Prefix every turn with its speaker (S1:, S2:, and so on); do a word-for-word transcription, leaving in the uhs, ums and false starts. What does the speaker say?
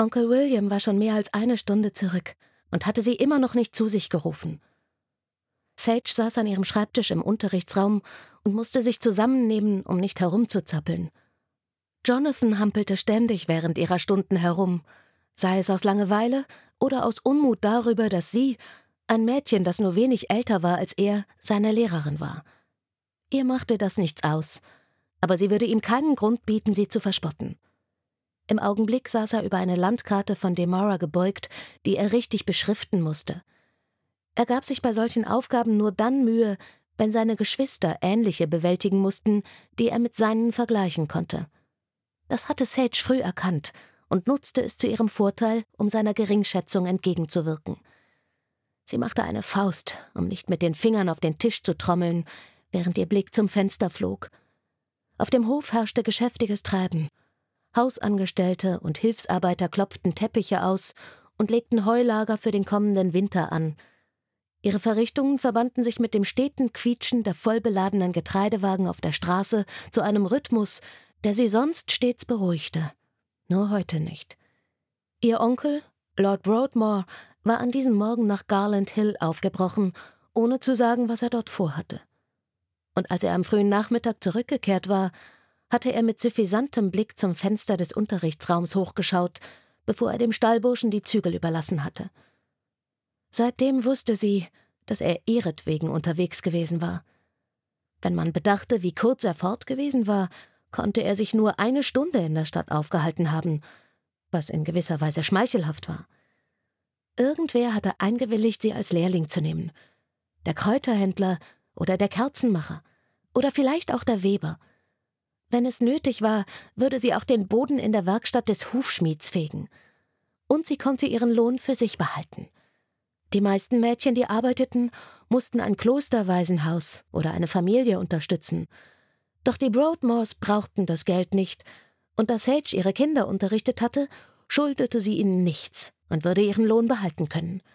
S1: Onkel William war schon mehr als eine Stunde zurück und hatte sie immer noch nicht zu sich gerufen. Sage saß an ihrem Schreibtisch im Unterrichtsraum und musste sich zusammennehmen, um nicht herumzuzappeln. Jonathan hampelte ständig während ihrer Stunden herum, sei es aus Langeweile oder aus Unmut darüber, dass sie, ein Mädchen, das nur wenig älter war als er, seine Lehrerin war. Ihr machte das nichts aus, aber sie würde ihm keinen Grund bieten, sie zu verspotten. Im Augenblick saß er über eine Landkarte von Demora gebeugt, die er richtig beschriften musste. Er gab sich bei solchen Aufgaben nur dann Mühe, wenn seine Geschwister ähnliche bewältigen mussten, die er mit seinen vergleichen konnte. Das hatte Sage früh erkannt und nutzte es zu ihrem Vorteil, um seiner Geringschätzung entgegenzuwirken. Sie machte eine Faust, um nicht mit den Fingern auf den Tisch zu trommeln, während ihr Blick zum Fenster flog. Auf dem Hof herrschte geschäftiges Treiben. Hausangestellte und Hilfsarbeiter klopften Teppiche aus und legten Heulager für den kommenden Winter an. Ihre Verrichtungen verbanden sich mit dem steten Quietschen der vollbeladenen Getreidewagen auf der Straße zu einem Rhythmus, der sie sonst stets beruhigte. Nur heute nicht. Ihr Onkel, Lord Broadmoor, war an diesem Morgen nach Garland Hill aufgebrochen, ohne zu sagen, was er dort vorhatte. Und als er am frühen Nachmittag zurückgekehrt war, hatte er mit suffisantem Blick zum Fenster des Unterrichtsraums hochgeschaut, bevor er dem Stallburschen die Zügel überlassen hatte. Seitdem wusste sie, dass er ihretwegen unterwegs gewesen war. Wenn man bedachte, wie kurz er fort gewesen war, konnte er sich nur eine Stunde in der Stadt aufgehalten haben, was in gewisser Weise schmeichelhaft war. Irgendwer hatte eingewilligt, sie als Lehrling zu nehmen. Der Kräuterhändler oder der Kerzenmacher oder vielleicht auch der Weber. Wenn es nötig war, würde sie auch den Boden in der Werkstatt des Hufschmieds fegen. Und sie konnte ihren Lohn für sich behalten. Die meisten Mädchen, die arbeiteten, mussten ein Klosterwaisenhaus oder eine Familie unterstützen. Doch die Broadmoors brauchten das Geld nicht, und da Sage ihre Kinder unterrichtet hatte, schuldete sie ihnen nichts und würde ihren Lohn behalten können.